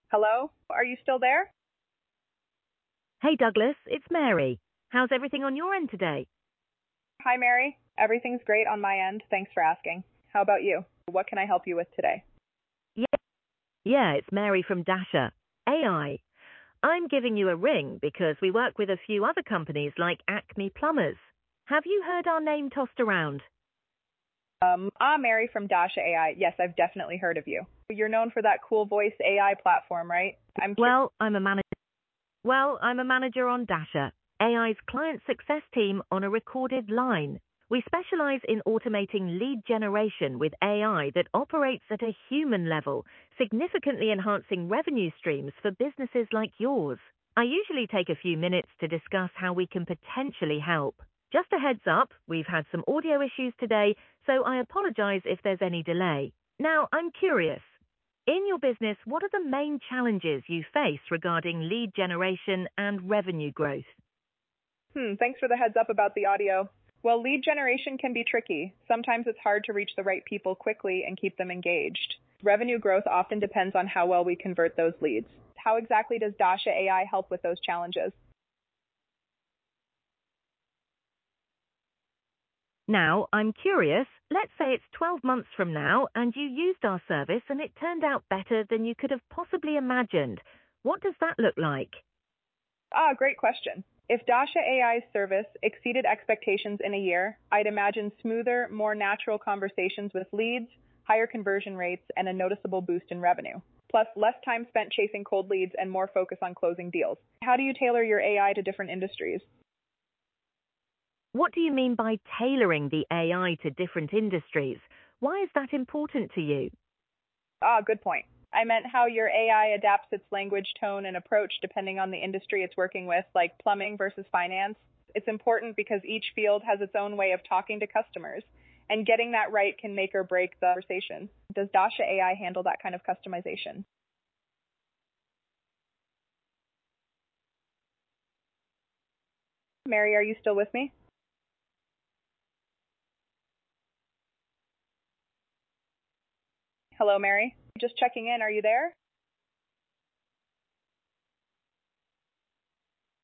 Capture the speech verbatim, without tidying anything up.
Hello? Are you still there? Hey Douglas, it's Mary. How's everything on your end today? Hi, Mary. Everything's great on my end. Thanks for asking. How about you? What can I help you with today? Yeah, yeah, it's Mary from Dasher A I. I'm giving you a ring because we work with a few other companies like Acme Plumbers. Have you heard our name tossed around? Um, ah, Mary from Dasha A I. Yes, I've definitely heard of you. You're known for that cool voice A I platform, right? I'm curious. Well, I'm a manager. Well, I'm a manager on Dasher, A I's client success team on a recorded line. We specialize in automating lead generation with A I that operates at a human level, significantly enhancing revenue streams for businesses like yours. I usually take a few minutes to discuss how we can potentially help. Just a heads up, we've had some audio issues today, so I apologize if there's any delay. Now, I'm curious. In your business, what are the main challenges you face regarding lead generation and revenue growth? Hmm, thanks for the heads up about the audio. Well, lead generation can be tricky. Sometimes it's hard to reach the right people quickly and keep them engaged. Revenue growth often depends on how well we convert those leads. How exactly does Dasha A I help with those challenges? Now, I'm curious, let's say it's twelve months from now and you used our service and it turned out better than you could have possibly imagined. What does that look like? Ah, great question. If Dasha A I's service exceeded expectations in a year, I'd imagine smoother, more natural conversations with leads, higher conversion rates, and a noticeable boost in revenue. Plus, less time spent chasing cold leads and more focus on closing deals. How do you tailor your A I to different industries? What do you mean by tailoring the A I to different industries? Why is that important to you? Ah, good point. I meant how your A I adapts its language, tone, and approach depending on the industry it's working with, like plumbing versus finance. It's important because each field has its own way of talking to customers, and getting that right can make or break the conversation. Does Dasha A I handle that kind of customization? Mary, are you still with me? Hello, Mary. Just checking in. Are you there?